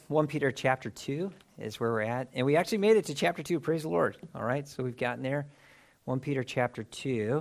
1 Peter chapter 2 is where we're at. And we actually made it to chapter 2. Praise the Lord. All right, so we've gotten there. 1 Peter chapter 2.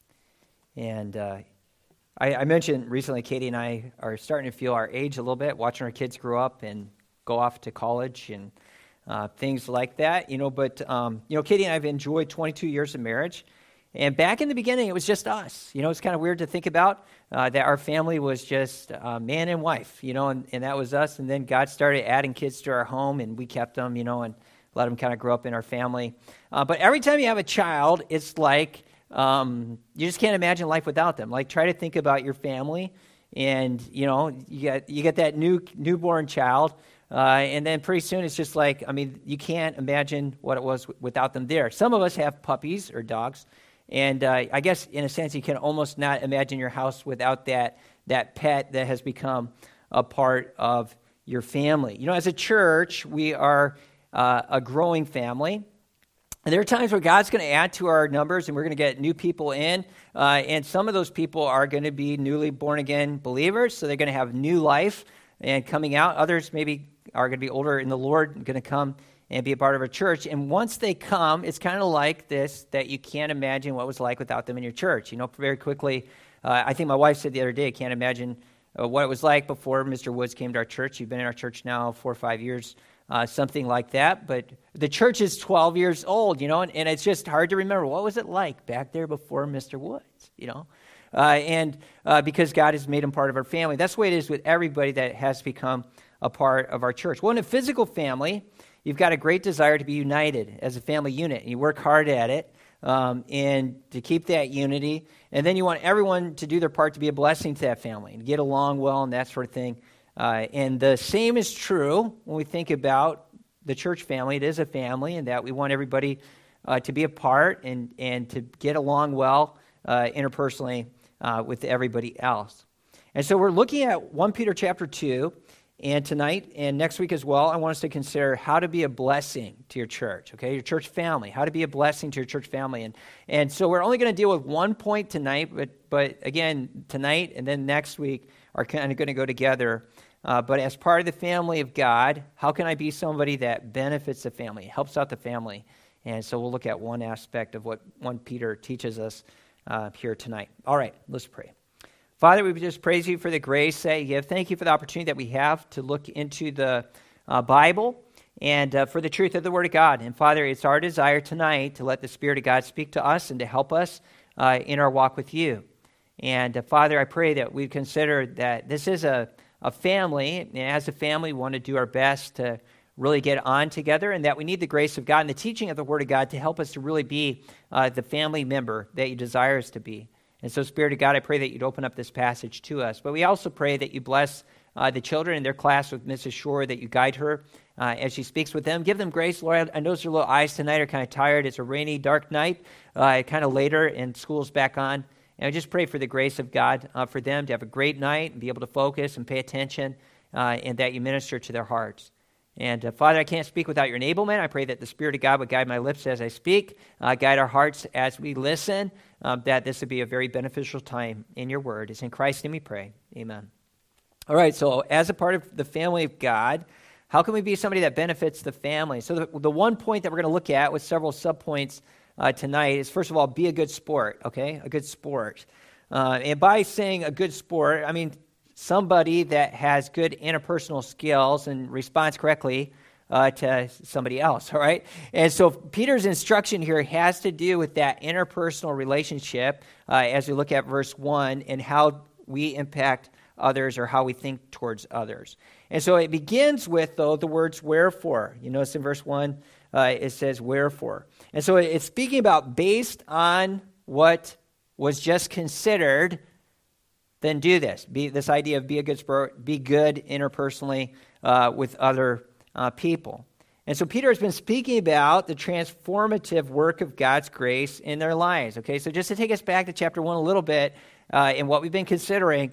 And I mentioned recently Katie and I are starting to feel our age a little bit, watching our kids grow up and go off to college and things like that. But Katie and I have enjoyed 22 years of marriage. And back in the beginning, it was just us. It's kind of weird to think about that our family was just man and wife, and that was us. And then God started adding kids to our home, and we kept them, and let them kind of grow up in our family. But every time you have a child, it's like you just can't imagine life without them. Like, try to think about your family, and, you get that newborn child, and then pretty soon it's just like, you can't imagine what it was without them there. Some of us have puppies or dogs. And I guess, in a sense, you can almost not imagine your house without that pet that has become a part of your family. As a church, we are a growing family. And there are times where God's going to add to our numbers, and we're going to get new people in. And some of those people are going to be newly born-again believers, so they're going to have new life and coming out. Others maybe are going to be older in the Lord and going to come and be a part of a church. And once they come, it's kind of like this, that you can't imagine what it was like without them in your church. Very quickly, I think my wife said the other day, I can't imagine what it was like before Mr. Woods came to our church. You've been in our church now 4 or 5 years, something like that. But the church is 12 years old, and it's just hard to remember. What was it like back there before Mr. Woods, because God has made him part of our family. That's the way it is with everybody that has become a part of our church. Well, in a physical family, you've got a great desire to be united as a family unit, and you work hard at it and to keep that unity. And then you want everyone to do their part to be a blessing to that family and get along well and that sort of thing. And the same is true when we think about the church family. It is a family, and that we want everybody to be a part and to get along well interpersonally with everybody else. And so we're looking at 1 Peter chapter 2. And tonight and next week as well, I want us to consider how to be a blessing to your church, okay, your church family, how to be a blessing to your church family. And so we're only going to deal with one point tonight, but again, tonight and then next week are kind of going to go together. But as part of the family of God, how can I be somebody that benefits the family, helps out the family? And so we'll look at one aspect of what 1 Peter teaches us here tonight. All right, let's pray. Father, we just praise you for the grace that you give. Thank you for the opportunity that we have to look into the Bible and for the truth of the Word of God. And Father, it's our desire tonight to let the Spirit of God speak to us and to help us in our walk with you. And Father, I pray that we consider that this is a family, and as a family, we want to do our best to really get on together, and that we need the grace of God and the teaching of the Word of God to help us to really be the family member that you desire us to be. And so, Spirit of God, I pray that you'd open up this passage to us. But we also pray that you bless the children in their class with Mrs. Shore, that you guide her as she speaks with them. Give them grace, Lord. I notice their little eyes tonight are kind of tired. It's a rainy, dark night, kind of later, and school's back on. And I just pray for the grace of God for them to have a great night and be able to focus and pay attention, and that you minister to their hearts. And Father, I can't speak without your enablement. I pray that the Spirit of God would guide my lips as I speak, guide our hearts as we listen, that this would be a very beneficial time in your word. It's in Christ's name we pray. Amen. All right, so as a part of the family of God, how can we be somebody that benefits the family? So the one point that we're going to look at with several subpoints tonight is, first of all, be a good sport, okay? A good sport. And by saying a good sport, I mean somebody that has good interpersonal skills and responds correctly to somebody else, all right? And so Peter's instruction here has to do with that interpersonal relationship as we look at verse 1 and how we impact others or how we think towards others. And so it begins with, though, the words wherefore. You notice in verse 1, it says wherefore. And so it's speaking about based on what was just considered, then do this. This idea of be a good sport, be good interpersonally with other people. And so Peter has been speaking about the transformative work of God's grace in their lives. Okay, so just to take us back to chapter 1 a little bit and what we've been considering,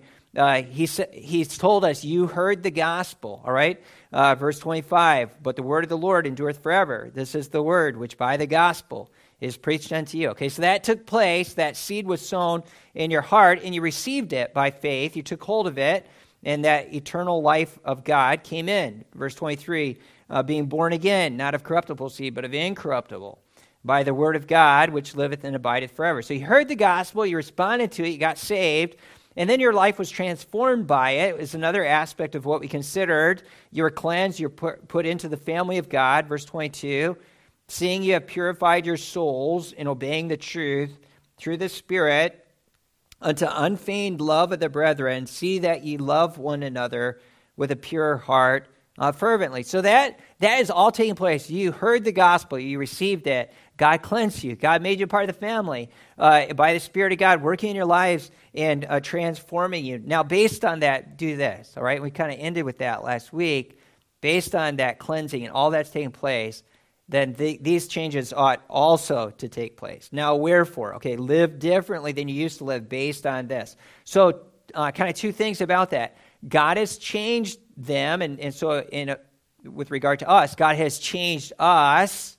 he's told us, you heard the gospel, all right? Verse 25, but the word of the Lord endureth forever. This is the word which by the gospel is preached unto you. Okay, so that took place. That seed was sown in your heart, and you received it by faith. You took hold of it, and that eternal life of God came in. Verse 23, being born again, not of corruptible seed, but of incorruptible, by the word of God, which liveth and abideth forever. So you heard the gospel, you responded to it, you got saved, and then your life was transformed by it. It was another aspect of what we considered. You were cleansed, you were put into the family of God, verse 22, seeing you have purified your souls in obeying the truth through the Spirit unto unfeigned love of the brethren, see that ye love one another with a pure heart fervently. So that is all taking place. You heard the gospel, you received it. God cleansed you. God made you part of the family by the Spirit of God working in your lives and transforming you. Now, based on that, do this, all right? We kind of ended with that last week. Based on that cleansing and all that's taking place, then these changes ought also to take place. Now, wherefore? Okay, live differently than you used to live based on this. So, kind of two things about that. God has changed them, and so with regard to us, God has changed us,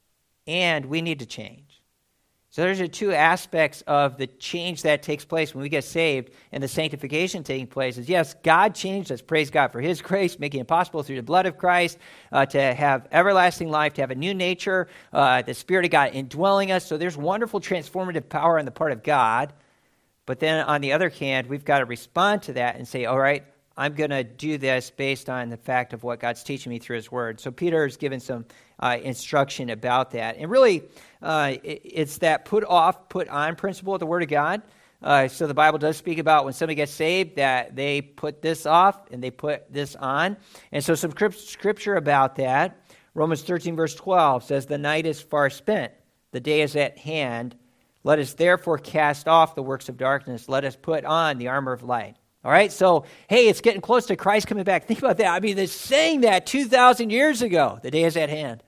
and we need to change. So there's the two aspects of the change that takes place when we get saved and the sanctification taking place is, yes, God changed us. Praise God for his grace, making it possible through the blood of Christ to have everlasting life, to have a new nature, the Spirit of God indwelling us. So there's wonderful transformative power on the part of God. But then on the other hand, we've got to respond to that and say, all right, I'm going to do this based on the fact of what God's teaching me through his word. So Peter is given some instruction about that. And really, it's that put off, put on principle of the word of God. So the Bible does speak about when somebody gets saved that they put this off and they put this on. And so some scripture about that. Romans 13 verse 12 says, the night is far spent, the day is at hand. Let us therefore cast off the works of darkness. Let us put on the armor of light. All right, so, hey, it's getting close to Christ coming back. Think about that. I mean, they're saying that 2,000 years ago. The day is at hand.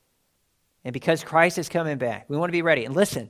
And because Christ is coming back, we want to be ready. And listen,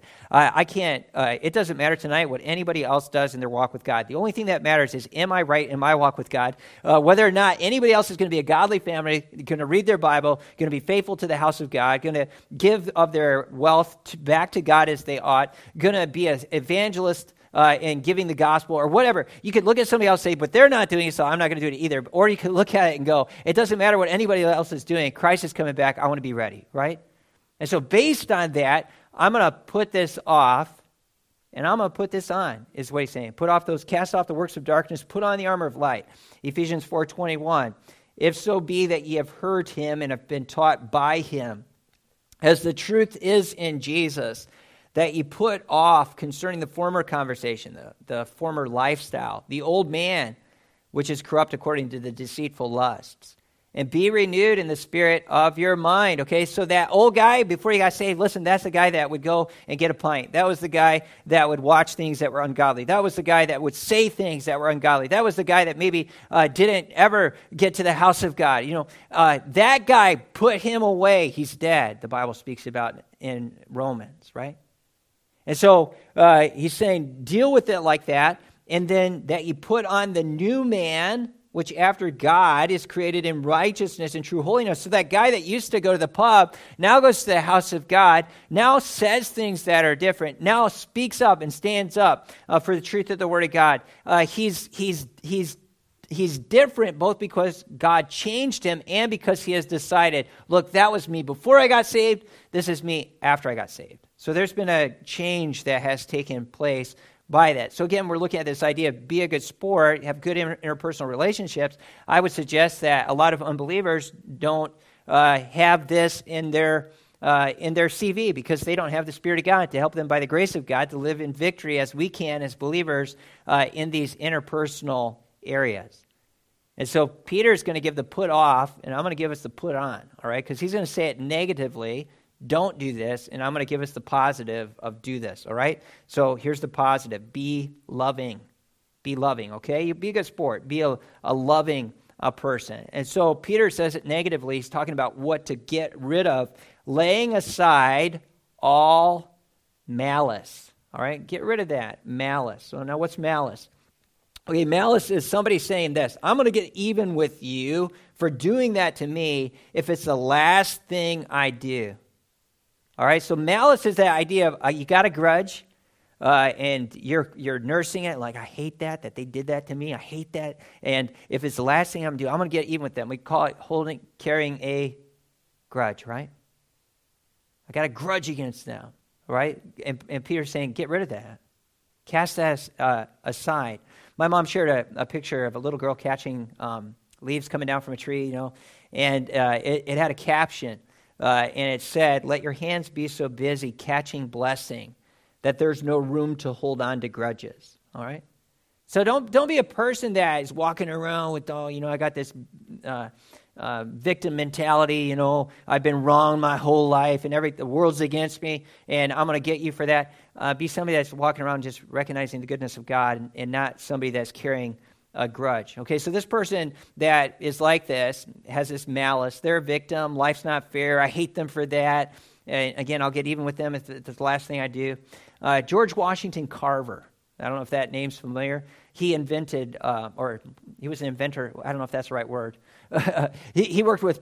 it doesn't matter tonight what anybody else does in their walk with God. The only thing that matters is, am I right in my walk with God? Whether or not anybody else is going to be a godly family, going to read their Bible, going to be faithful to the house of God, going to give of their wealth back to God as they ought, going to be an evangelist, and giving the gospel or whatever. You could look at somebody else and say, but they're not doing it, so I'm not going to do it either. Or you could look at it and go, it doesn't matter what anybody else is doing. Christ is coming back. I want to be ready, right? And so based on that, I'm going to put this off and I'm going to put this on, is what he's saying. Cast off the works of darkness, put on the armor of light. Ephesians 4:21. If so be that ye have heard him and have been taught by him, as the truth is in Jesus, that ye put off concerning the former conversation, the former lifestyle, the old man, which is corrupt according to the deceitful lusts, and be renewed in the spirit of your mind. Okay, so that old guy, before he got saved, listen, that's the guy that would go and get a pint. That was the guy that would watch things that were ungodly. That was the guy that would say things that were ungodly. That was the guy that maybe didn't ever get to the house of God. That guy, put him away. He's dead, the Bible speaks about in Romans, right? And so he's saying, deal with it like that, and then that you put on the new man, which after God is created in righteousness and true holiness. So that guy that used to go to the pub now goes to the house of God, now says things that are different, now speaks up and stands up for the truth of the word of God. He's different both because God changed him and because he has decided, look, that was me before I got saved, this is me after I got saved. So there's been a change that has taken place by that. So again, we're looking at this idea of be a good sport, have good interpersonal relationships. I would suggest that a lot of unbelievers don't have this in their CV because they don't have the Spirit of God to help them by the grace of God to live in victory as we can as believers in these interpersonal areas. And so Peter's going to give the put off, and I'm going to give us the put on, all right? Because he's going to say it negatively, don't do this, and I'm going to give us the positive of do this, all right? So here's the positive. Be loving. Be loving, okay? You be a good sport. Be a loving person. And so Peter says it negatively. He's talking about what to get rid of, laying aside all malice, all right? Get rid of that, malice. So now what's malice? Okay, malice is somebody saying this, I'm going to get even with you for doing that to me if it's the last thing I do. All right, so malice is that idea of you got a grudge, and you're nursing it, like, I hate that they did that to me. I hate that. And if it's the last thing I'm going to do, I'm going to get even with them. We call it carrying a grudge, right? I got a grudge against them, right? And Peter's saying, get rid of that. Cast that aside. My mom shared a picture of a little girl catching leaves coming down from a tree, and it had a caption, and it said, let your hands be so busy catching blessing that there's no room to hold on to grudges, all right? So don't be a person that is walking around with, I got this victim mentality, I've been wrong my whole life, and the world's against me, and I'm going to get you for that. Be somebody that's walking around just recognizing the goodness of God and not somebody that's carrying a grudge. Okay, so this person that is like this, has this malice, they're a victim, life's not fair, I hate them for that. And again, I'll get even with them if it's the last thing I do. George Washington Carver, I don't know if that name's familiar. He invented, or he was an inventor, I don't know if that's the right word. he worked with,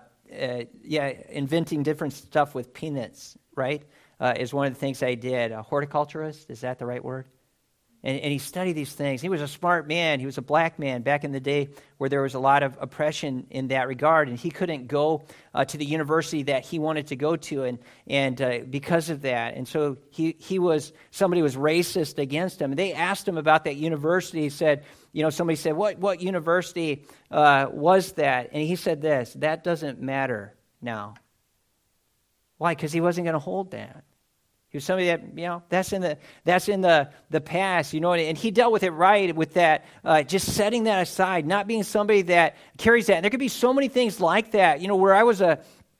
inventing different stuff with peanuts, right? Is one of the things I did. A horticulturist, is that the right word? And he studied these things. He was a smart man. He was a black man back in the day where there was a lot of oppression in that regard, and he couldn't go to the university that he wanted to go to, and because of that. And so somebody was racist against him. And they asked him about that university. He said, somebody said, what university was that? And he said this, that doesn't matter now. Why? Because he wasn't going to hold that. He was somebody that, that's in the past, and he dealt with it right with that, just setting that aside, not being somebody that carries that. And there could be so many things like that, where I was a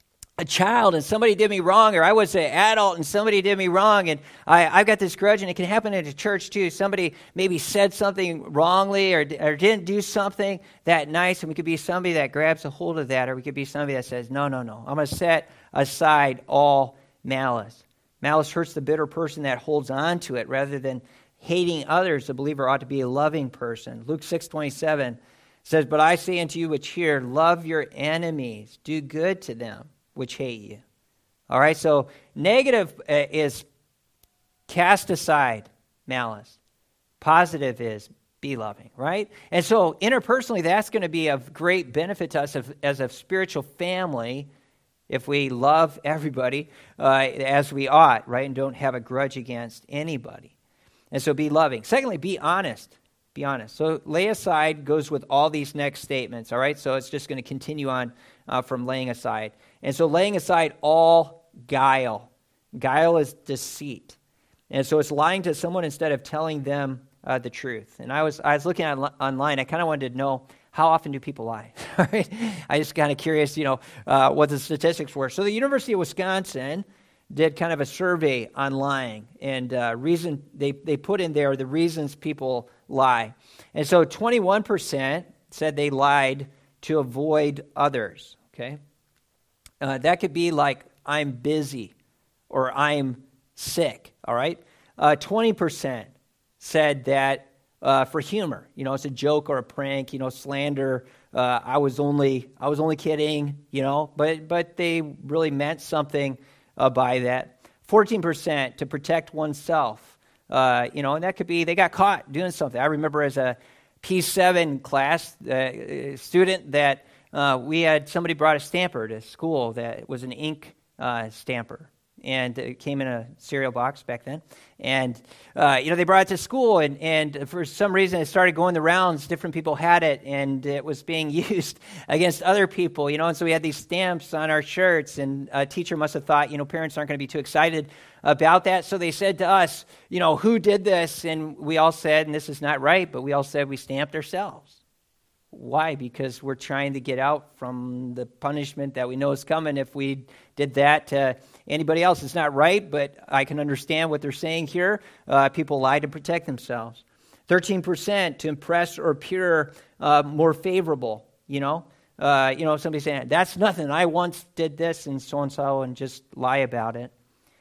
child and somebody did me wrong, or I was an adult and somebody did me wrong, and I've got this grudge, and it can happen in a church too. Somebody maybe said something wrongly or didn't do something that nice, and we could be somebody that grabs a hold of that, or we could be somebody that says, no, I'm going to set aside all malice. Malice hurts the bitter person that holds on to it rather than hating others. The believer ought to be a loving person. Luke 6:27 says, but I say unto you which hear, love your enemies, do good to them which hate you. All right, so negative is cast aside malice. Positive is be loving, right? And so interpersonally, that's going to be of great benefit to us as a spiritual family if we love everybody as we ought, right, and don't have a grudge against anybody. And so be loving. Secondly, be honest. Be honest. So lay aside goes with all these next statements, all right? So it's just going to continue on from laying aside. And so laying aside all guile. Guile is deceit. And so it's lying to someone instead of telling them the truth. And I was looking online. I kind of wanted to know, how often do people lie? Right? I just kind of curious, what the statistics were. So the University of Wisconsin did kind of a survey on lying, and reason they put in there the reasons people lie. And so 21% said they lied to avoid others. Okay, that could be like I'm busy or I'm sick. All right, 20% said that. For humor, it's a joke or a prank, slander. I was only kidding, but they really meant something by that. 14% to protect oneself, and that could be they got caught doing something. I remember as a P7 class student that we had somebody brought a stamper to school that was an ink stamper. And it came in a cereal box back then. And, they brought it to school, and for some reason it started going the rounds. Different people had it, and it was being used against other people, and so we had these stamps on our shirts, and a teacher must have thought, parents aren't going to be too excited about that. So they said to us, who did this? And we all said, and this is not right, but we all said we stamped ourselves. Why? Because we're trying to get out from the punishment that we know is coming if we did that to anybody else. It's not right, but I can understand what they're saying here. People lie to protect themselves. 13% to impress or appear more favorable. Somebody saying, that's nothing. I once did this and so, and just lie about it.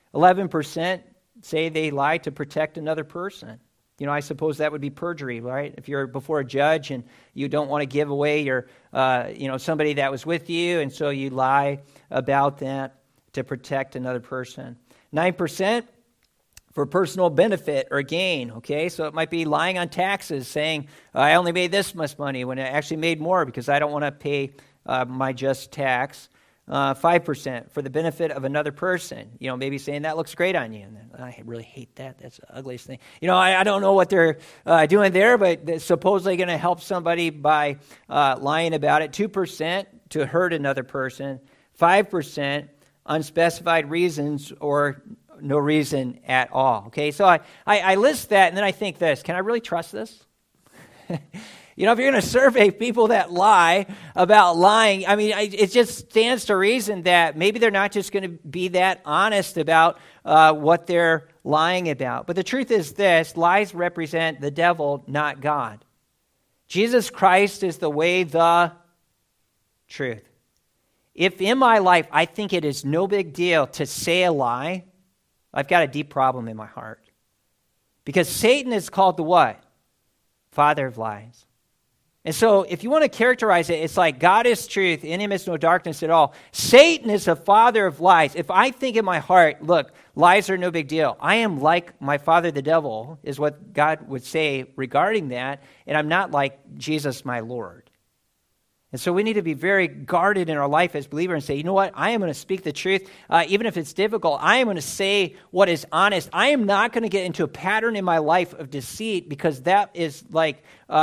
11% say they lie to protect another person. I suppose that would be perjury, right? If you're before a judge and you don't want to give away your, somebody that was with you, and so you lie about that to protect another person. 9% for personal benefit or gain, okay? So it might be lying on taxes, saying, I only made this much money when I actually made more because I don't want to pay my just tax. 5% for the benefit of another person. Maybe saying, that looks great on you. And then, I really hate that. That's the ugliest thing. I don't know what they're doing there, but they're supposedly going to help somebody by lying about it. 2% to hurt another person. 5% unspecified reasons or no reason at all. Okay, so I list that, and then I think this. Can I really trust this? If you're going to survey people that lie about lying, it just stands to reason that maybe they're not just going to be that honest about what they're lying about. But the truth is this: lies represent the devil, not God. Jesus Christ is the way, the truth. If in my life I think it is no big deal to say a lie, I've got a deep problem in my heart. Because Satan is called the what? Father of lies. And so if you want to characterize it, it's like God is truth, in him is no darkness at all. Satan is the father of lies. If I think in my heart, look, lies are no big deal. I am like my father the devil, is what God would say regarding that, and I'm not like Jesus my Lord. And so we need to be very guarded in our life as believers and say, you know what, I am going to speak the truth. Even if it's difficult, I am going to say what is honest. I am not going to get into a pattern in my life of deceit, because that is like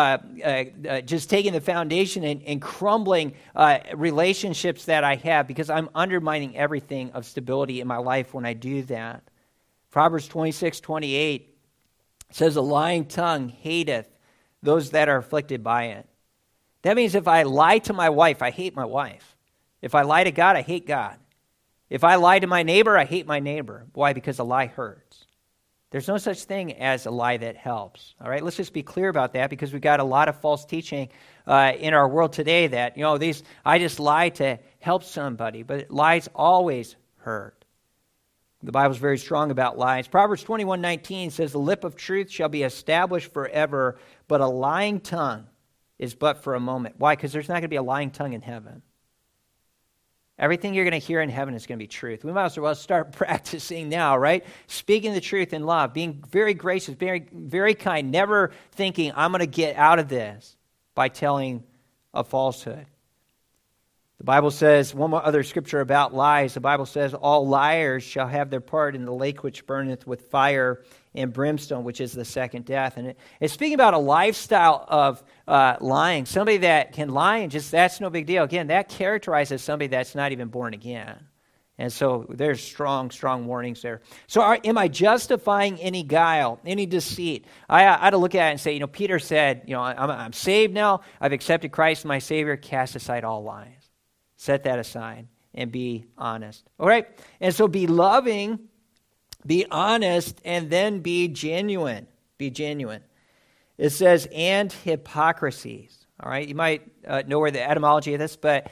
just taking the foundation and crumbling relationships that I have, because I'm undermining everything of stability in my life when I do that. Proverbs 26:28 says, a lying tongue hateth those that are afflicted by it. That means if I lie to my wife, I hate my wife. If I lie to God, I hate God. If I lie to my neighbor, I hate my neighbor. Why? Because a lie hurts. There's no such thing as a lie that helps. All right, let's just be clear about that, because we've got a lot of false teaching in our world today that, I just lie to help somebody, but lies always hurt. The Bible's very strong about lies. Proverbs 21:19 says, the lip of truth shall be established forever, but a lying tongue is but for a moment. Why? Because there's not going to be a lying tongue in heaven. Everything you're going to hear in heaven is going to be truth. We might as well start practicing now, right? Speaking the truth in love, being very gracious, very, very kind, never thinking, I'm going to get out of this by telling a falsehood. The Bible says, one more other scripture about lies, the Bible says, all liars shall have their part in the lake which burneth with fire and brimstone, which is the second death. And it's speaking about a lifestyle of lying. Somebody that can lie and just, that's no big deal. Again, that characterizes somebody that's not even born again. And so there's strong, strong warnings there. So am I justifying any guile, any deceit? I had to look at it and say, Peter said, I'm saved now. I've accepted Christ, my Savior. Cast aside all lies. Set that aside and be honest. All right? And so be loving, be honest, and then be genuine. Be genuine. It says, and hypocrisies. All right? You might know where the etymology of this, but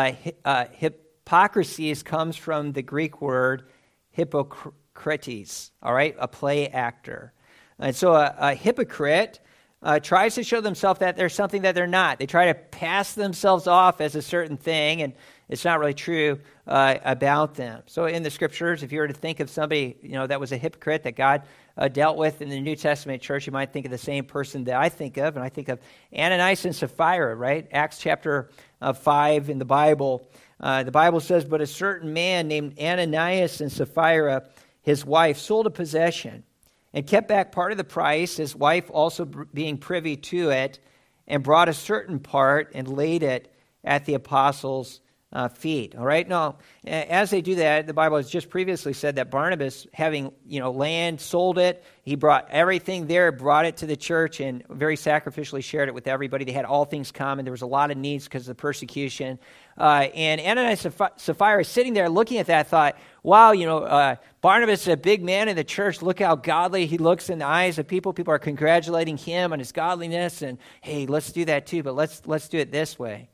hypocrisies comes from the Greek word hypokrites. All right? A play actor. And so a hypocrite tries to show themselves that they're something that they're not. They try to pass themselves off as a certain thing, and it's not really true about them. So in the scriptures, if you were to think of somebody, that was a hypocrite that God dealt with in the New Testament church, you might think of the same person that I think of, and I think of Ananias and Sapphira, right? Acts chapter 5 in the Bible says, but a certain man named Ananias and Sapphira, his wife, sold a possession and kept back part of the price, his wife also being privy to it, and brought a certain part and laid it at the apostles' feet. All right? Now, as they do that, the Bible has just previously said that Barnabas, having land, sold it. He brought everything there, brought it to the church, and very sacrificially shared it with everybody. They had all things common. There was a lot of needs because of the persecution. And Ananias and Sapphira, sitting there looking at that, thought, wow, Barnabas is a big man in the church. Look how godly he looks in the eyes of people. People are congratulating him on his godliness. And, hey, let's do that too, but let's do it this way.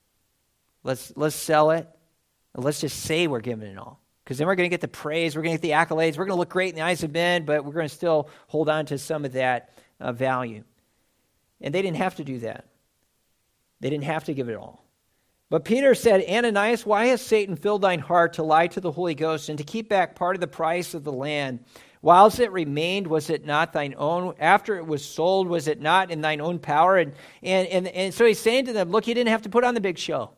Let's sell it, and let's just say we're giving it all. Because then we're going to get the praise, we're going to get the accolades, we're going to look great in the eyes of men, but we're going to still hold on to some of that value. And they didn't have to do that. They didn't have to give it all. But Peter said, Ananias, why has Satan filled thine heart to lie to the Holy Ghost and to keep back part of the price of the land Whilst it remained, was it not thine own? After it was sold, was it not in thine own power? And so he's saying to them, look, you didn't have to put on the big show.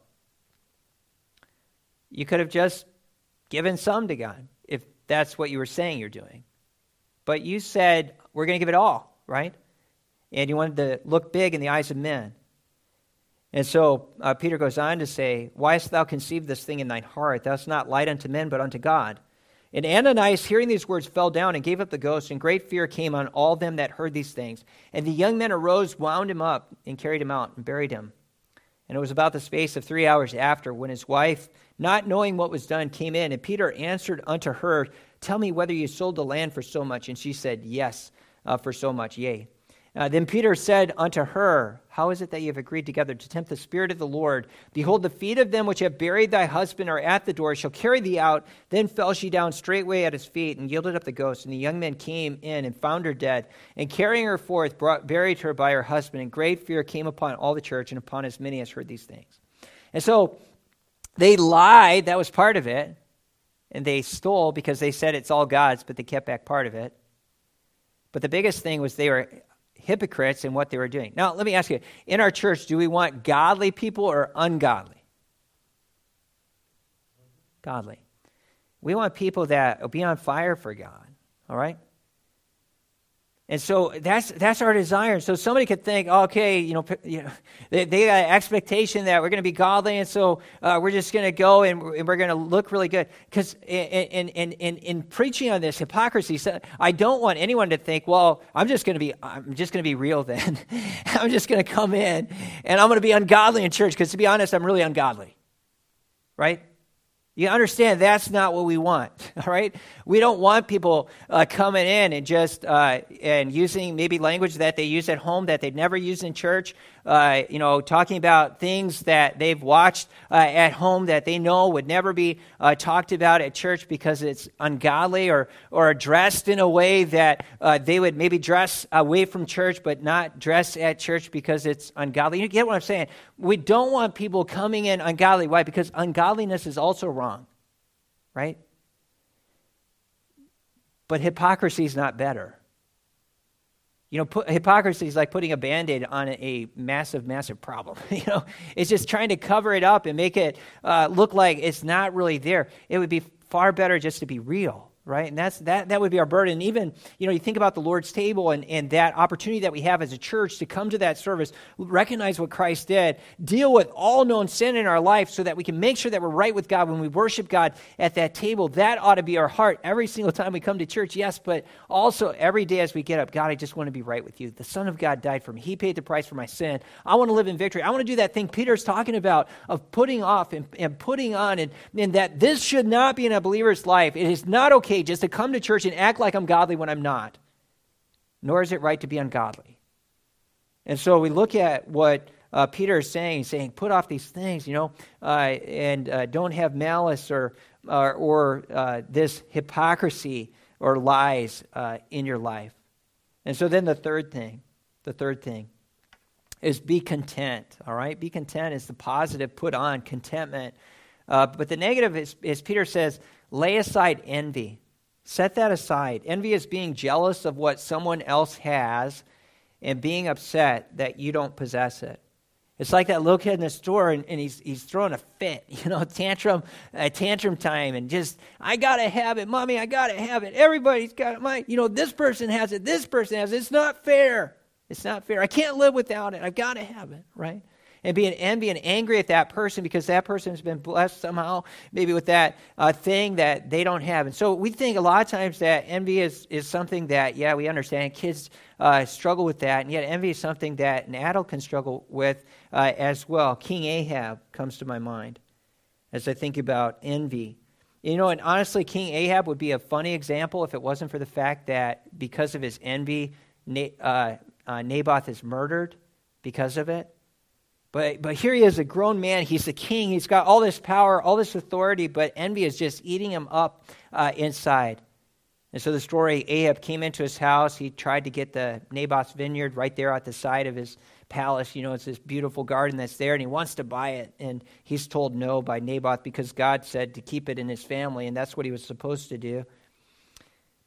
You could have just given some to God if that's what you were saying you're doing. But you said, we're going to give it all, right? And you wanted to look big in the eyes of men. And so Peter goes on to say, why hast thou conceived this thing in thine heart? Thou hast not lied unto men, but unto God. And Ananias, hearing these words, fell down and gave up the ghost, and great fear came on all them that heard these things. And the young men arose, wound him up, and carried him out, and buried him. And it was about the space of 3 hours after, when his wife, not knowing what was done, came in. And Peter answered unto her, tell me whether you sold the land for so much. And she said, yes, for so much, yea. Then Peter said unto her, how is it that you have agreed together to tempt the Spirit of the Lord? Behold, the feet of them which have buried thy husband are at the door, shall carry thee out. Then fell she down straightway at his feet, and yielded up the ghost. And the young men came in and found her dead, and carrying her forth, buried her by her husband. And great fear came upon all the church, and upon as many as heard these things. And so they lied, that was part of it. And they stole because they said it's all God's, but they kept back part of it. But the biggest thing was they were hypocrites in what they were doing. Now, let me ask you, in our church, do we want godly people or ungodly? Godly. We want people that will be on fire for God, all right? And so that's our desire. So somebody could think, okay, they got an expectation that we're going to be godly, and so we're just going to go and we're going to look really good. Because in preaching on this hypocrisy, I don't want anyone to think, well, I'm just going to be real then. I'm just going to come in and I'm going to be ungodly in church. Because to be honest, I'm really ungodly, right? You understand that's not what we want, all right? We don't want people coming in and just and using maybe language that they use at home that they'd never use in church, talking about things that they've watched at home that they know would never be talked about at church because it's ungodly or dressed in a way that they would maybe dress away from church but not dress at church because it's ungodly. You get what I'm saying? We don't want people coming in ungodly. Why? Because ungodliness is also wrong, right? But hypocrisy is not better. Hypocrisy is like putting a Band-Aid on a massive, massive problem. It's just trying to cover it up and make it look like it's not really there. It would be far better just to be real, right? And that would be our burden. Even, you think about the Lord's table and that opportunity that we have as a church to come to that service, recognize what Christ did, deal with all known sin in our life so that we can make sure that we're right with God when we worship God at that table. That ought to be our heart every single time we come to church, yes, but also every day as we get up. God, I just want to be right with you. The Son of God died for me. He paid the price for my sin. I want to live in victory. I want to do that thing Peter's talking about of putting off and putting on, and that this should not be in a believer's life. It is not okay just to come to church and act like I'm godly when I'm not. Nor is it right to be ungodly. And so we look at what Peter is saying, put off these things, and don't have malice or this hypocrisy or lies in your life. And so then the third thing is be content, all right? Be content is the positive, put on contentment. But the negative is Peter says, lay aside envy. Set that aside. Envy is being jealous of what someone else has and being upset that you don't possess it. It's like that little kid in the store and he's throwing a fit, tantrum time, and just, I got to have it, Mommy, I got to have it. Everybody's got it. This person has it. This person has it. It's not fair. It's not fair. I can't live without it. I've got to have it, right? And being envy and angry at that person because that person has been blessed somehow, maybe with that thing that they don't have. And so we think a lot of times that envy is something that, yeah, we understand. Kids struggle with that, and yet envy is something that an adult can struggle with as well. King Ahab comes to my mind as I think about envy. And honestly, King Ahab would be a funny example if it wasn't for the fact that because of his envy, Naboth is murdered because of it. But here he is, a grown man. He's the king. He's got all this power, all this authority, but envy is just eating him up inside. And so the story, Ahab came into his house. He tried to get the Naboth's vineyard right there at the side of his palace. It's this beautiful garden that's there, and he wants to buy it. And he's told no by Naboth because God said to keep it in his family, and that's what he was supposed to do.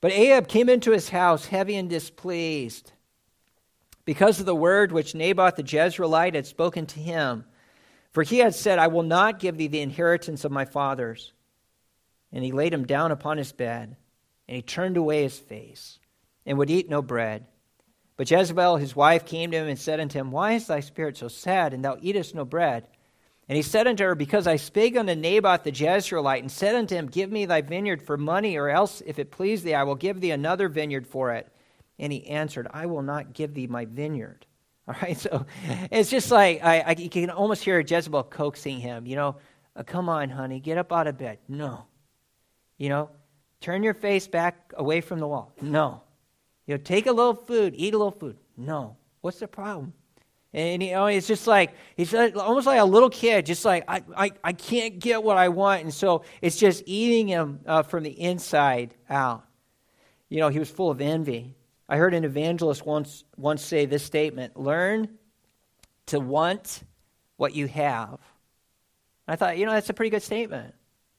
But Ahab came into his house heavy and displeased because of the word which Naboth the Jezreelite had spoken to him. For he had said, I will not give thee the inheritance of my fathers. And he laid him down upon his bed, and he turned away his face, and would eat no bread. But Jezebel his wife came to him and said unto him, Why is thy spirit so sad, and thou eatest no bread? And he said unto her, Because I spake unto Naboth the Jezreelite, and said unto him, Give me thy vineyard for money, or else, if it please thee, I will give thee another vineyard for it. And he answered, I will not give thee my vineyard. All right, so it's just like, you can almost hear Jezebel coaxing him, come on, honey, get up out of bed. No. Turn your face back away from the wall. No. Take a little food, eat a little food. No. What's the problem? And, it's just like, he's almost like a little kid, just like, I can't get what I want. And so it's just eating him from the inside out. He was full of envy. I heard an evangelist once say this statement, learn to want what you have. I thought, that's a pretty good statement.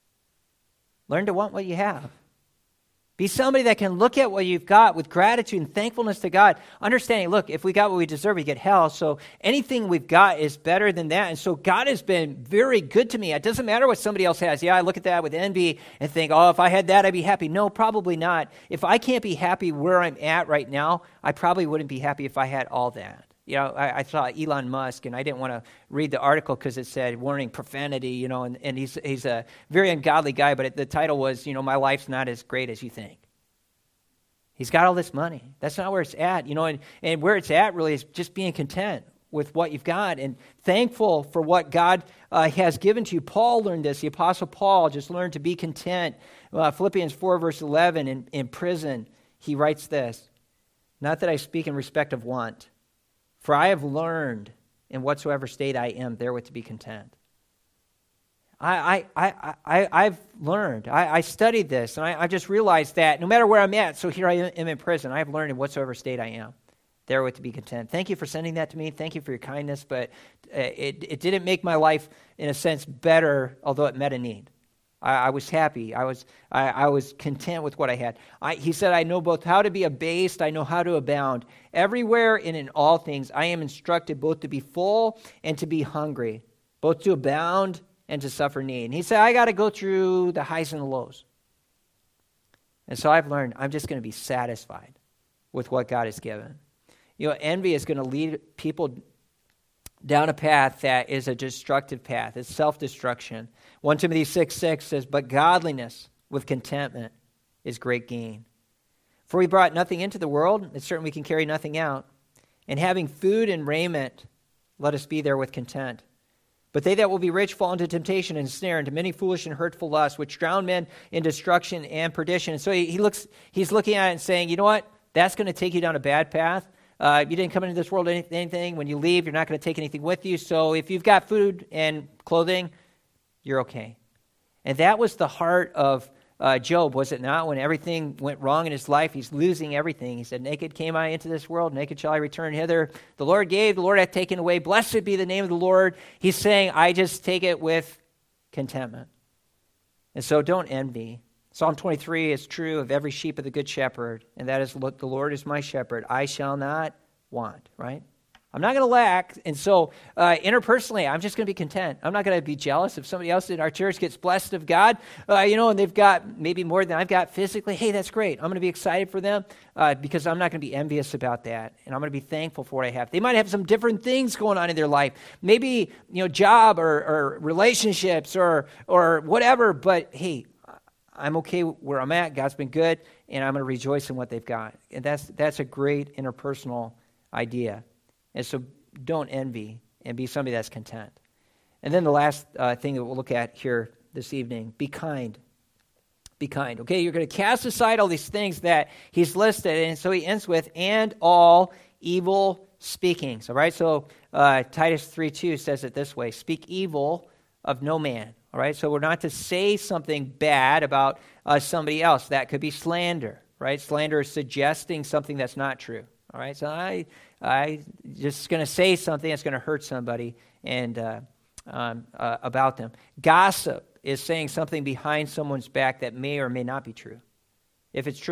Learn to want what you have. Be somebody that can look at what you've got with gratitude and thankfulness to God, understanding, look, if we got what we deserve, we get hell. So anything we've got is better than that. And so God has been very good to me. It doesn't matter what somebody else has. Yeah, I look at that with envy and think, if I had that, I'd be happy. No, probably not. If I can't be happy where I'm at right now, I probably wouldn't be happy if I had all that. I saw Elon Musk, and I didn't want to read the article because it said warning profanity, and he's a very ungodly guy, but the title was, my life's not as great as you think. He's got all this money. That's not where it's at, and where it's at really is just being content with what you've got and thankful for what God has given to you. Paul learned this. The Apostle Paul just learned to be content. Philippians 4, verse 11, in prison, he writes this, not that I speak in respect of want, for I have learned in whatsoever state I am therewith to be content. I've learned. I studied this, and I just realized that no matter where I'm at, so here I am in prison, I've learned in whatsoever state I am therewith to be content. Thank you for sending that to me. Thank you for your kindness, but it didn't make my life, in a sense, better, although it met a need. I was happy. I was content with what I had. He said, I know both how to be abased, I know how to abound. Everywhere and in all things, I am instructed both to be full and to be hungry, both to abound and to suffer need. And he said, I got to go through the highs and the lows. And so I've learned I'm just going to be satisfied with what God has given. Envy is going to lead people down a path that is a destructive path. It's self-destruction. 1 Timothy 6:6 says, but godliness with contentment is great gain. For we brought nothing into the world, it's certain we can carry nothing out. And having food and raiment, let us be there with content. But they that will be rich fall into temptation and snare, into many foolish and hurtful lusts, which drown men in destruction and perdition. And so he's looking at it and saying, you know what? That's going to take you down a bad path. You didn't come into this world anything. When you leave, you're not going to take anything with you. So if you've got food and clothing, you're okay. And that was the heart of Job, was it not? When everything went wrong in his life, he's losing everything. He said, naked came I into this world, naked shall I return hither. The Lord gave, the Lord hath taken away. Blessed be the name of the Lord. He's saying, I just take it with contentment. And so don't envy. Psalm 23 is true of every sheep of the good shepherd, and that is, look, the Lord is my shepherd. I shall not want, right? I'm not going to lack. And so interpersonally, I'm just going to be content. I'm not going to be jealous if somebody else in our church gets blessed of God, and they've got maybe more than I've got physically. Hey, that's great. I'm going to be excited for them because I'm not going to be envious about that. And I'm going to be thankful for what I have. They might have some different things going on in their life. Maybe, job or relationships or whatever. But hey, I'm okay where I'm at. God's been good, and I'm going to rejoice in what they've got. And that's a great interpersonal idea. And so don't envy and be somebody that's content. And then the last thing that we'll look at here this evening, be kind. Be kind. Okay, you're going to cast aside all these things that he's listed. And so he ends with, and all evil speakings. All right, so Titus 3:2 says it this way, speak evil of no man. All right, so we're not to say something bad about somebody else. That could be slander, right? Slander is suggesting something that's not true. All right, so I just going to say something that's going to hurt somebody and about them. Gossip is saying something behind someone's back that may or may not be true. If it's true, it's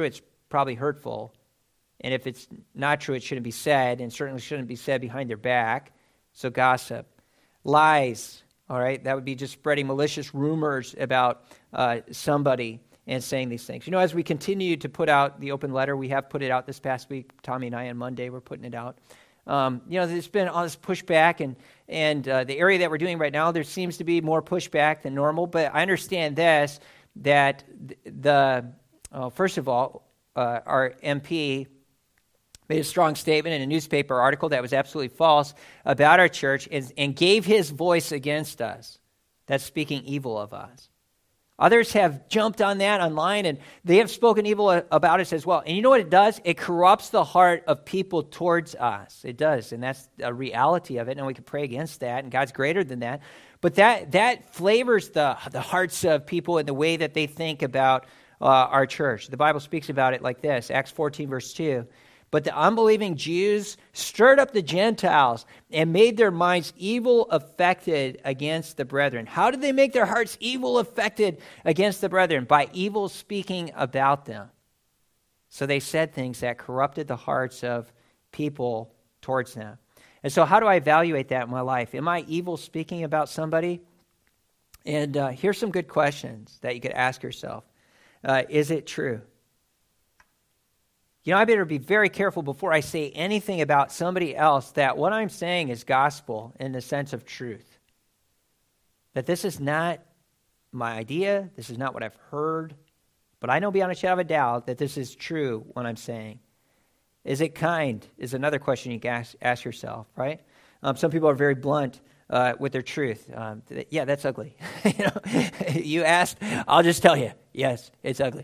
probably hurtful. And if it's not true, it shouldn't be said, and certainly shouldn't be said behind their back. So gossip. Lies, all right? That would be just spreading malicious rumors about somebody and saying these things. You know, as we continue to put out the open letter, we have put it out this past week. Tommy and I on Monday, we're putting it out. You know, there's been all this pushback, and the area that we're doing right now, there seems to be more pushback than normal. But I understand this, that first of all, our MP made a strong statement in a newspaper article that was absolutely false about our church and gave his voice against us. That's speaking evil of us. Others have jumped on that online, and they have spoken evil about us as well. And you know what it does? It corrupts the heart of people towards us. It does, and that's a reality of it, and we can pray against that, and God's greater than that. But that flavors the hearts of people in the way that they think about our church. The Bible speaks about it like this, Acts 14, verse 2. But the unbelieving Jews stirred up the Gentiles and made their minds evil affected against the brethren. How did they make their hearts evil affected against the brethren? By evil speaking about them. So they said things that corrupted the hearts of people towards them. And so how do I evaluate that in my life? Am I evil speaking about somebody? And here's some good questions that you could ask yourself. Is it true? You know, I better be very careful before I say anything about somebody else that what I'm saying is gospel in the sense of truth. That this is not my idea, this is not what I've heard, but I know beyond a shadow of a doubt that this is true what I'm saying. Is it kind is another question you can ask yourself, right? Some people are very blunt with their truth. Yeah, that's ugly. You asked, I'll just tell you. Yes, it's ugly.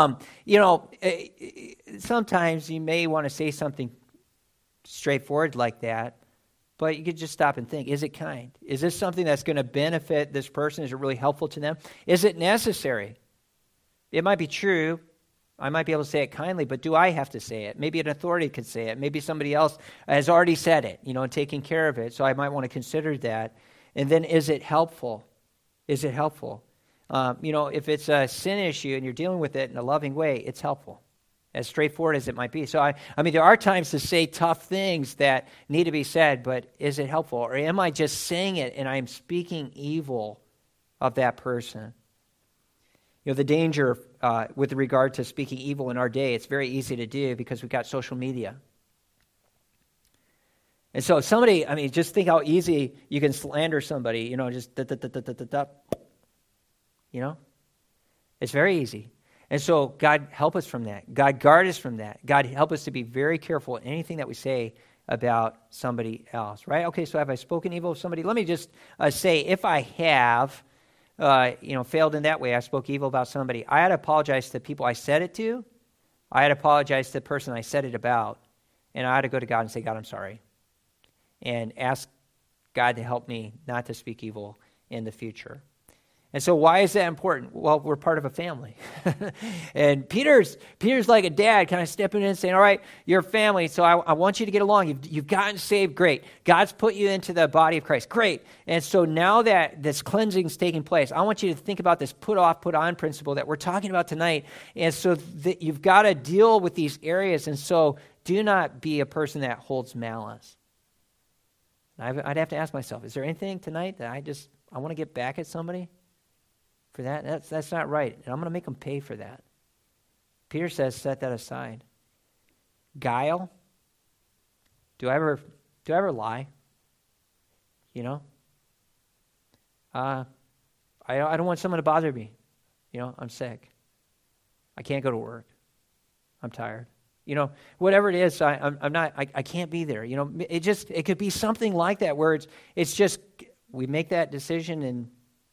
Sometimes you may want to say something straightforward like that, but you could just stop and think, is it kind? Is this something that's going to benefit this person? Is it really helpful to them? Is it necessary? It might be true. I might be able to say it kindly, but do I have to say it? Maybe an authority could say it. Maybe somebody else has already said it, and taking care of it. So I might want to consider that. And then is it helpful? Is it helpful? If it's a sin issue and you're dealing with it in a loving way, it's helpful, as straightforward as it might be. So, I mean, there are times to say tough things that need to be said, but is it helpful? Or am I just saying it and I'm speaking evil of that person? The danger with regard to speaking evil in our day, it's very easy to do because we've got social media. And so somebody, just think how easy you can slander somebody, just It's very easy. And so God help us from that. God guard us from that. God help us to be very careful in anything that we say about somebody else, right? Okay, so have I spoken evil of somebody? Let me just say, if I have, failed in that way, I spoke evil about somebody, I had to apologize to the people I said it to. I had to apologize to the person I said it about. And I had to go to God and say, God, I'm sorry. And ask God to help me not to speak evil in the future. And so why is that important? Well, we're part of a family. And Peter's like a dad kind of stepping in and saying, all right, you're a family, so I want you to get along. You've gotten saved, great. God's put you into the body of Christ, great. And so now that this cleansing is taking place, I want you to think about this put off, put on principle that we're talking about tonight. And so that you've got to deal with these areas. And so do not be a person that holds malice. I'd have to ask myself, is there anything tonight that I want to get back at somebody? For that, that's not right. And I'm going to make them pay for that. Peter says, set that aside. Guile. Do I ever lie? I don't want someone to bother me. I'm sick. I can't go to work. I'm tired. Whatever it is, I can't be there. It could be something like that where it's just, we make that decision and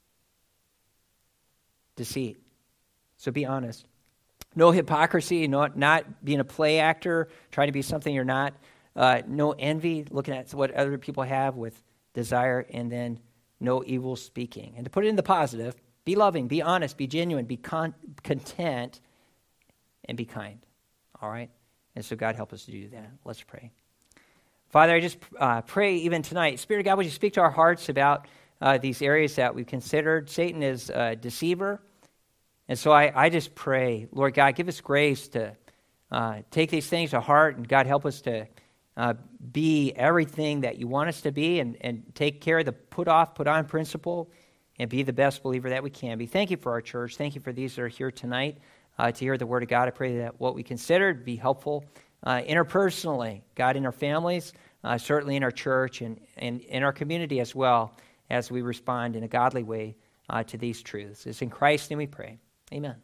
deceit. So be honest. No hypocrisy, not being a play actor, trying to be something you're not. No envy, looking at what other people have with desire, and then no evil speaking. And to put it in the positive, be loving, be honest, be genuine, be content, and be kind. All right? And so God help us to do that. Let's pray. Father, I just pray even tonight, Spirit of God, would you speak to our hearts about these areas that we've considered. Satan is a deceiver. And so I just pray, Lord God, give us grace to take these things to heart, and God, help us to be everything that you want us to be, and take care of the put on principle, and be the best believer that we can be. Thank you for our church. Thank you for these that are here tonight to hear the word of God. I pray that what we considered be helpful interpersonally, God, in our families, certainly in our church, and in our community as well, as we respond in a godly way to these truths. It's in Christ's name we pray. Amen.